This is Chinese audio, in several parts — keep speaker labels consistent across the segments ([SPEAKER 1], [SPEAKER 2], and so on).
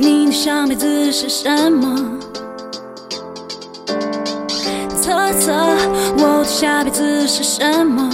[SPEAKER 1] 你的上辈子是什么？测测我的下辈子是什么？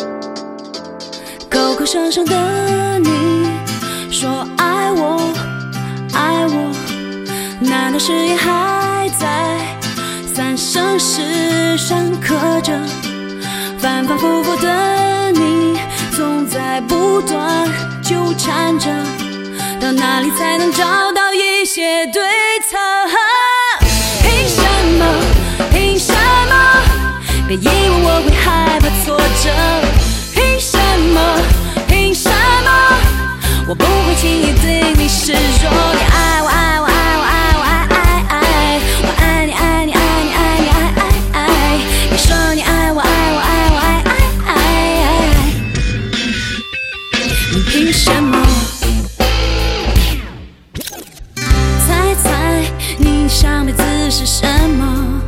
[SPEAKER 1] 口口声声的你说爱我，爱我，难道誓言还在三生石上刻着？反反复复的你总在不断纠缠着，到哪里才能找到一些对策？凭什么？凭什么？别以为我会害怕挫折。凭什么？凭什么？我不会轻易对你示弱。你爱我，爱我，爱我，爱我，爱爱爱，我爱你，爱你，爱你，爱你，爱爱爱。你说你爱我，爱我，爱我，爱爱爱。你凭什么？猜猜你上辈子是什么？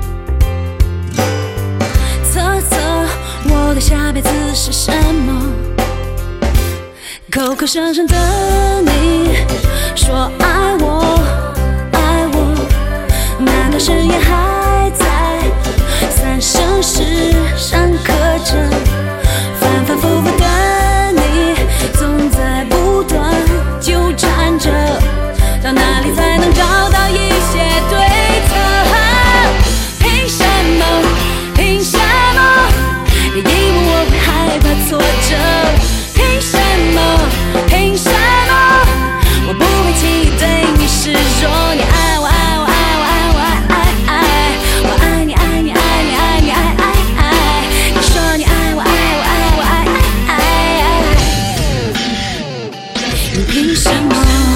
[SPEAKER 1] 测测我的下辈子是什么？口口声声的你说爱我，爱我，难道誓言还在三生石上刻着？反反复复的你总在不断纠缠着，到哪里才能找到一些对策？凭什么？凭什么？别以为我会害怕挫折。凭什么？凭什么？我不会轻易对你示弱。你爱我，爱我，爱我，爱我，爱爱爱，我爱你，爱你，爱你，爱你，爱爱爱。你说你爱我，爱我，爱我，爱爱爱。你凭什么？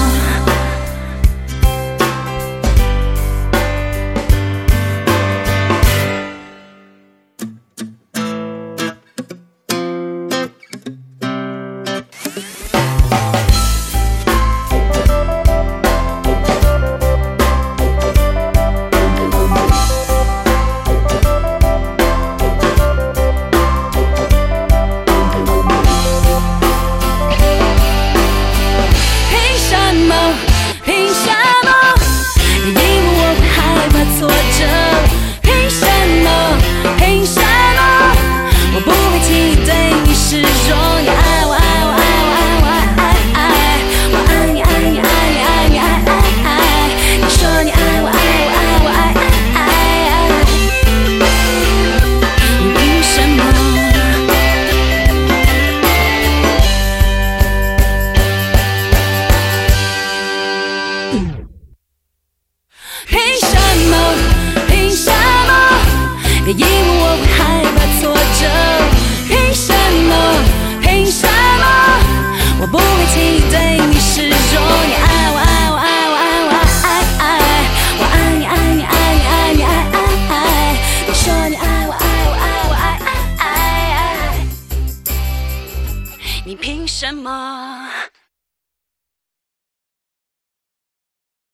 [SPEAKER 1] 凭什么？凭什么？别以为我会害怕挫折。凭什么？凭什么？我不会轻易对你示弱。你爱我，爱我，爱我，爱我，爱爱，我爱你，爱你，爱你，爱你，爱爱爱。你说你爱我，爱我，爱我，爱爱爱。你凭什么？